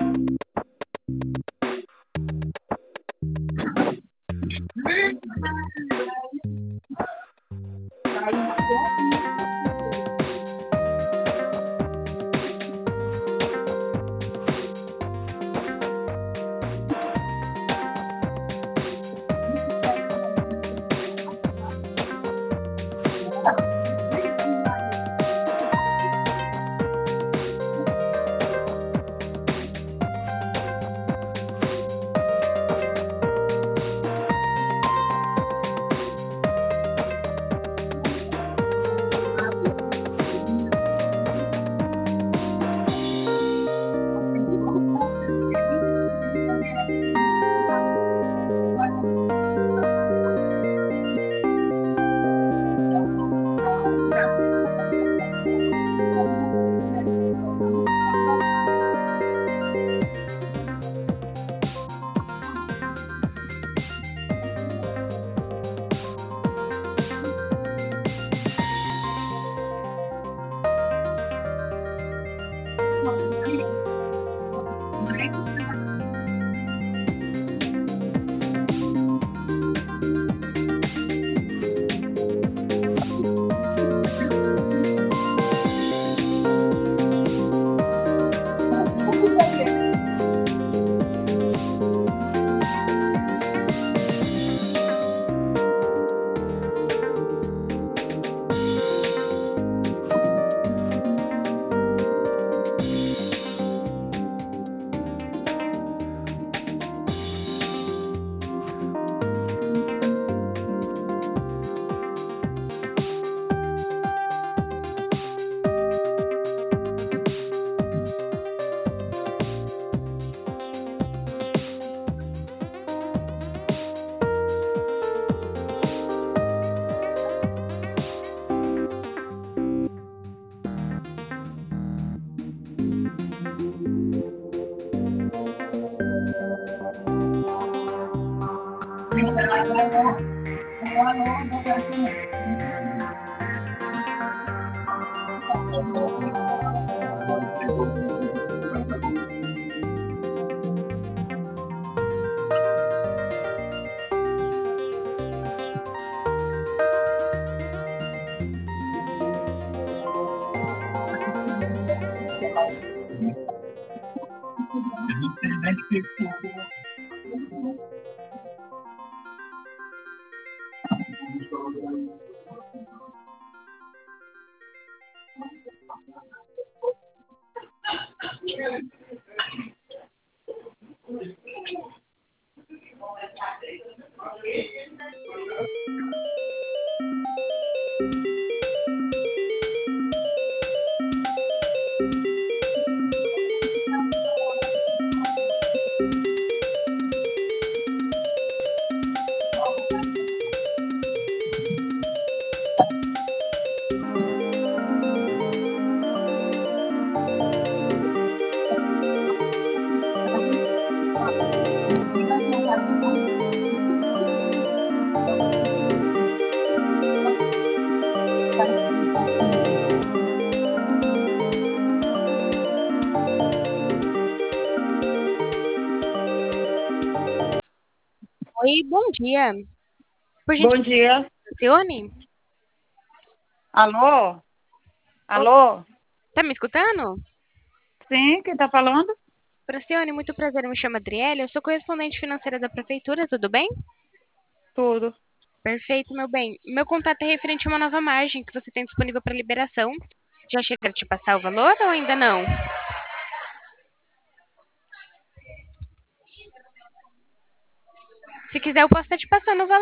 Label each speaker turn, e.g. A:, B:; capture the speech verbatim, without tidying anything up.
A: Oi, bom dia. Por
B: Bom
A: gentileza,
B: dia.
A: Francione?
B: Alô?
A: Ô,
B: Alô?
A: tá me escutando?
B: Sim, quem tá falando?
A: Francione, muito prazer, eu me chamo Adriele, eu sou correspondente financeira da prefeitura, tudo bem?
B: Tudo.
A: Perfeito, meu bem. Meu contato é referente a uma nova margem que você tem disponível para liberação. Já chega a te passar o valor ou ainda não? Se quiser, eu posso estar te passando o valor.